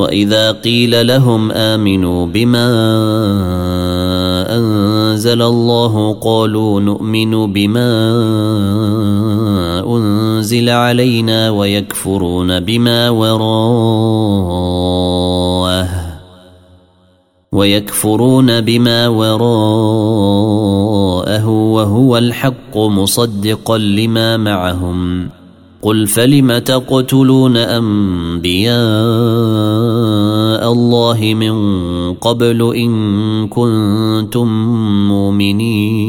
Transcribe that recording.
وإذا قيل لهم آمنوا بما أنزل الله قالوا نؤمن بما أنزل علينا ويكفرون بما وراءه وهو الحق مصدقا لما معهم قل فلم تقتلون أنبياء الله من قبل إن كنتم مؤمنين